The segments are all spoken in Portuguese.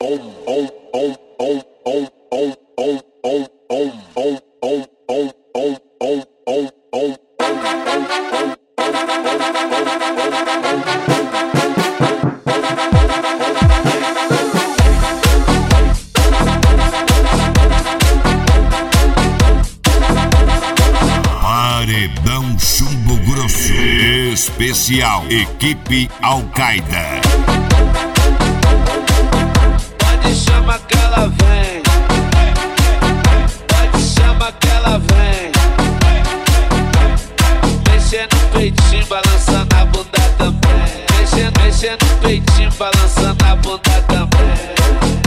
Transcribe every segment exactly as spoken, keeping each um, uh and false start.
Paredão Chumbo Grosso Especial Equipe Al-Qaeda. Pode chamar que ela vem, pode chamar que ela vem. Mexendo no peitinho, balançando a bunda também. Mexendo, mexendo no peitinho, balançando a bunda também.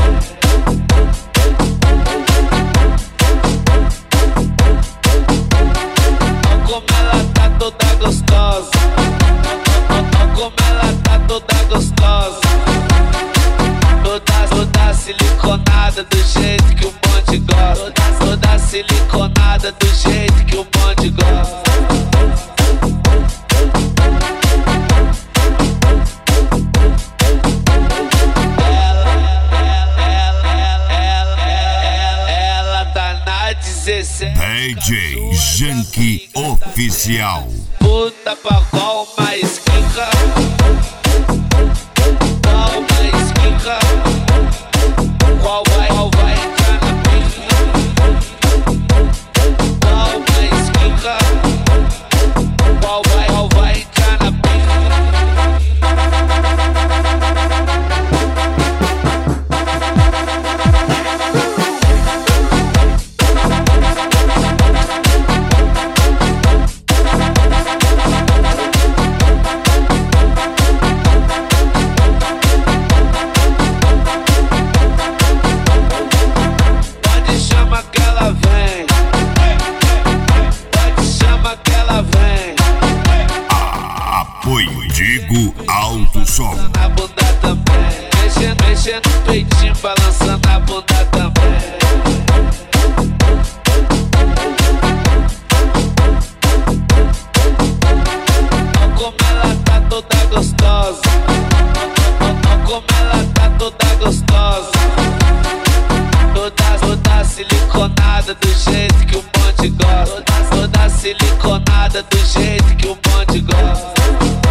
Como ela tá toda gostosa, como ela tá toda gostosa, toda, toda siliconada do jeito que o bonde gosta, toda, toda siliconada do jeito que o bonde gosta. Ela, ela, ela, ela, ela tá na dezessete. D J Janky Oficial. Puta pra qual mais quica, qual mais quica, qual vai, qual vai entrar na pica, qual mais quica, qual vai, qual vai entrar na pica. Digo Alto Som. Na bunda também, mexendo, mexendo no peitinho, balançando a bunda também. Como ela tá toda gostosa, como ela tá toda gostosa, toda, toda siliconada do jeito que o bonde gosta, toda, toda siliconada do jeito que o bonde gosta.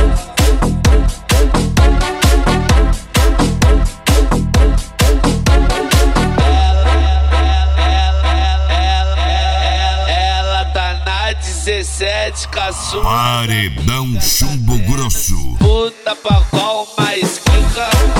dezessete caçula. Paredão Chumbo Grosso. Puta pra qual mais quica.